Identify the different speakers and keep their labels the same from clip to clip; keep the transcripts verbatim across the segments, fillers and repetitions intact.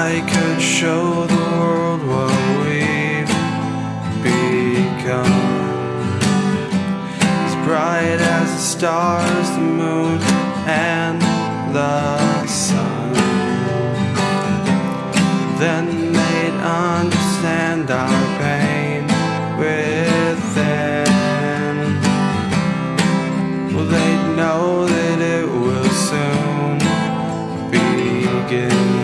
Speaker 1: I could show the world what we've become. As bright as the stars, the moon, and the sun. Then they'd understand our pain within. Well, they'd know that it will soon begin.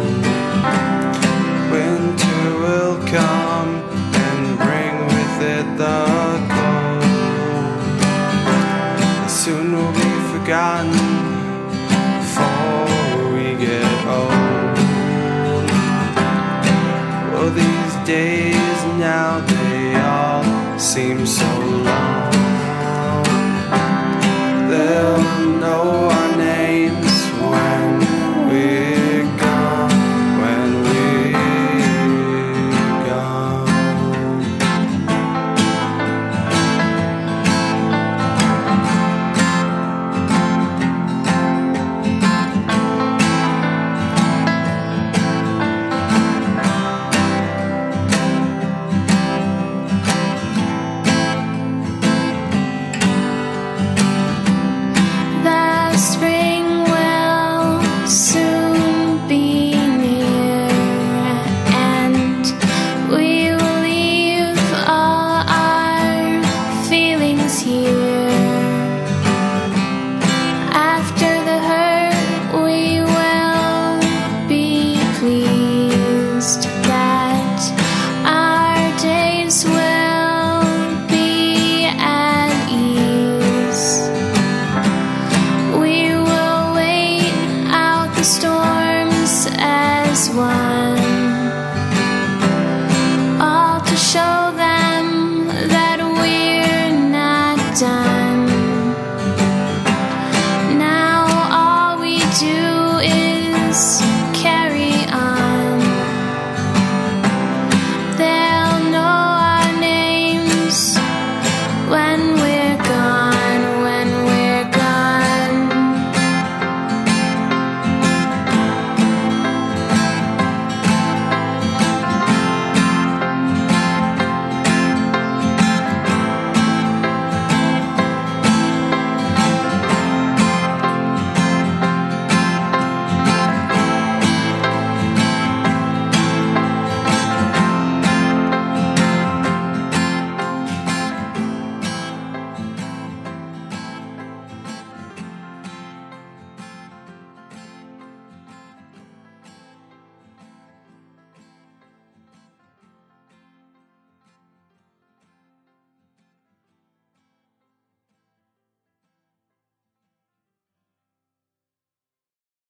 Speaker 1: Winter will come and bring with it the cold. Soon we'll be forgotten before we get old. Well, these days now, they all seem so long. They'll know our names when we're gone, when we're gone.
Speaker 2: The spring will soon be near, and we will leave all our feelings here. After the hurt, we will be pleased that our days will be at ease. We will wait out the storms as one, all to show them that we're not done. Now all we do is